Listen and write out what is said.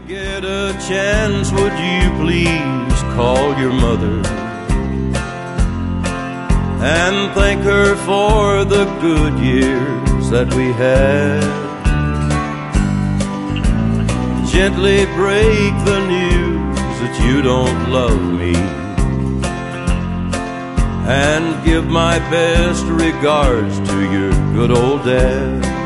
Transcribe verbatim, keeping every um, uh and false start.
Get a chance, would you please call your mother and thank her for the good years that we had. Gently break the news that you don't love me, and give my best regards to your good old dad.